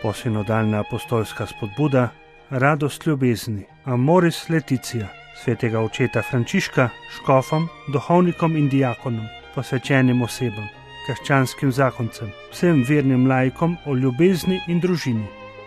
Posinodalna apostolska spodbuda, radost ljubezni, Amoris Laetitia, svetega očeta Frančiška, škofom, duhovnikom in diakonom, posvečenim osebam, krščanskim zakoncem, vsem vernim laikom o ljubezni in družini.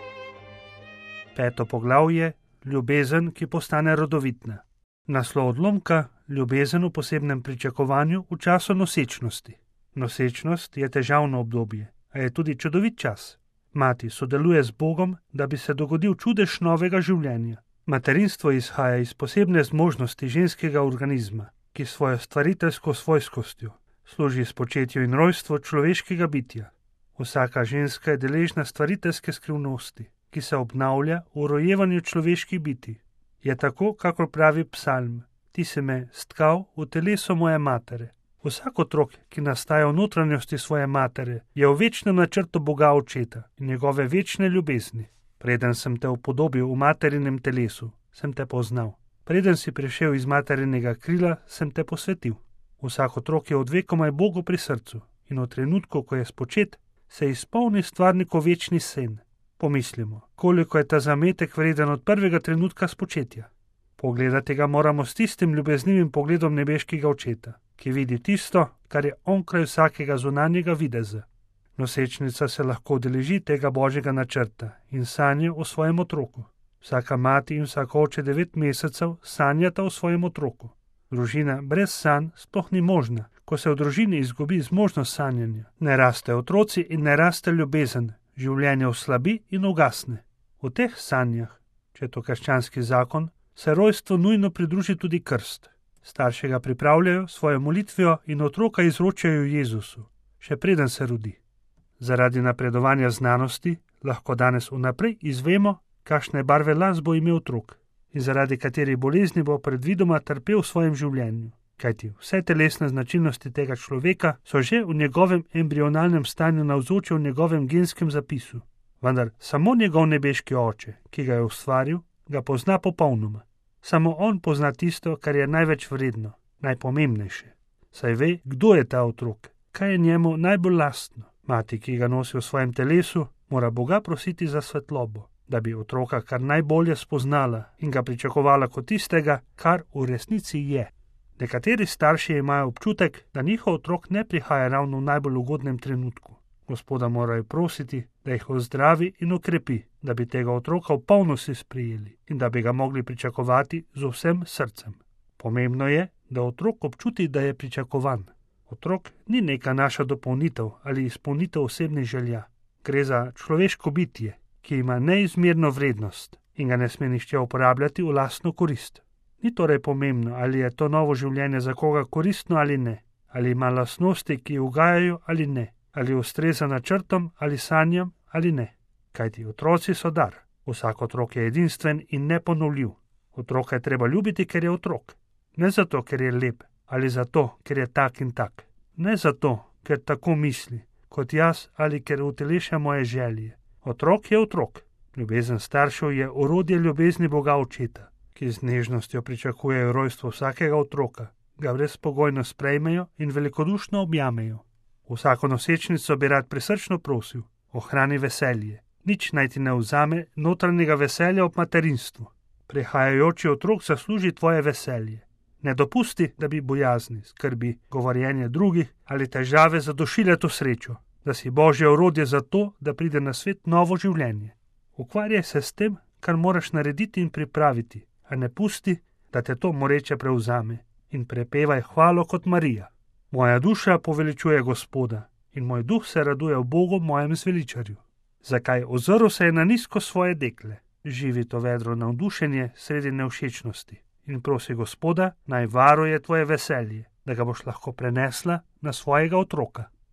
5. poglavje, ljubezen, ki postane rodovitna. Naslov odlomka, ljubezen v posebnem pričakovanju v času nosečnosti. Nosečnost je težavno obdobje, a je tudi čudovit čas. Mati sodeluje z Bogom, da bi se dogodil čudež novega življenja. Materinstvo izhaja iz posebne zmožnosti ženskega organizma, ki svojo stvariteljsko svojskostjo služi spočetju in rojstvu človeškega bitja. Vsaka ženska je deležna stvariteljske skrivnosti, ki se obnavlja v rojevanju človeških bitij. Je tako, kakor pravi psalm: Ti si me stkal v telesu moje matere. Vsak otrok, ki nastaja v notranjosti svoje matere, je v večnem načrtu Boga Očeta in njegove večne ljubezni. Preden sem te upodobil v materinem telesu, sem te poznal. Preden si prišel iz materinega krila, sem te posvetil. Vsak otrok je od vekomaj Bogu pri srcu in v trenutku, ko je spočet, se izpolni stvarnikov večni sen. Pomislimo, koliko je ta zametek vreden od prvega trenutka spočetja. Pogledati ga moramo s tistim ljubeznivim pogledom nebeškega Očeta, ki vidi tisto, kar je onkraj vsakega zunanjega videza. Nosečnica se lahko udeleži tega božjega načrta in sanja o svojem otroku. Vsaka mati in vsak oče 9 mesecev sanjata o svojem otroku. Družina brez sanj sploh ni možna. Ko se v družini izgubi zmožnost sanjanja, ne raste otroci in ne raste ljubezen, življenje oslabi in ugasne. V teh sanjah, če je to krščanski zakon, se rojstvu nujno pridruži tudi krst. Starši ga pripravljajo svojo molitvijo in otroka izročajo Jezusu, še preden se rodi. Zaradi napredovanja znanosti lahko danes vnaprej izvemo, kakšne barve las bo imel otrok in zaradi katerih bolezni bo predvidoma trpel v svojem življenju. Kajti vse telesne značilnosti tega človeka so že v njegovem embrionalnem stanju navzoče v njegovem genskem zapisu. Vendar samo njegov nebeški Oče, ki ga je ustvaril, ga pozna popolnoma. Samo on pozna tisto, kar je največ vredno, najpomembnejše. Saj ve, kdo je ta otrok, kaj je njemu najbolj lastno. Mati, ki ga nosi v svojem telesu, mora Boga prositi za svetlobo, da bi otroka kar najbolje spoznala in ga pričakovala kot tistega, kar v resnici je. Nekateri starši imajo občutek, da njihov otrok ne prihaja ravno v najbolj ugodnem trenutku. Gospoda morajo prositi, da jih ozdravi in okrepi, da bi tega otroka v polnosti sprejeli in da bi ga mogli pričakovati z vsem srcem. Pomembno je, da otrok občuti, da je pričakovan. Otrok ni neka naša dopolnitev ali izpolnitev osebnih želja. Gre za človeško bitje, ki ima neizmerno vrednost in ga ne sme nihče uporabljati v lastno korist. Ni torej pomembno, ali je to novo življenje za koga koristno ali ne, ali ima lastnosti, ki ugajajo ali ne, ali ustreza načrtom ali sanjam ali ne. Kajti otroci so dar. Vsak otrok je edinstven in neponovljiv. Otroka je treba ljubiti, ker je otrok. Ne zato, ker je lep, ali zato, ker je tak in tak. Ne zato, ker tako misli, kot jaz, ali ker uteleša moje želje. Otrok je otrok. Ljubezen staršev je orodje ljubezni Boga Očeta, ki z nežnostjo pričakujejo rojstvo vsakega otroka, ga brezpogojno sprejmejo in velikodušno objamejo. Vsako nosečnico bi rad prisrčno prosil: ohrani veselje. Nič naj ti ne vzame notranjega veselja ob materinstvu. Prihajajoči otrok zasluži tvoje veselje. Ne dopusti, da bi bojazni, skrbi, govorjenje drugih ali težave zadušile to srečo, da si Božje orodje za to, da pride na svet novo življenje. Ukvarjaj se s tem, kar moraš narediti in pripraviti, a ne pusti, da te to moreče prevzame, in prepevaj hvalo kot Marija. Moja duša poveličuje Gospoda in moj duh se raduje v Bogu mojem zveličarju. Zakaj? Ozrl se je na nizko svoje dekle. Živi to vedro navdušenje sredi nevšečnosti in prosi Gospoda, naj varuje tvoje veselje, da ga boš lahko prenesla na svojega otroka.